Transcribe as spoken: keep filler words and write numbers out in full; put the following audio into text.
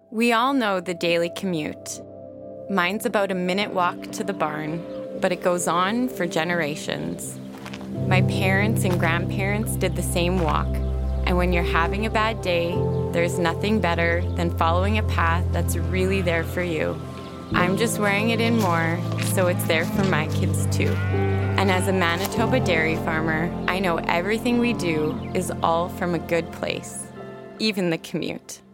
We all know the daily commute. Mine's about a minute walk to the barn, but it goes on for generations. My parents and grandparents did the same walk, and when you're having a bad day, there's nothing better than following a path that's really there for you. I'm just wearing it in more, so it's there for my kids too. And as a Manitoba dairy farmer, I know everything we do is all from a good place, even the commute.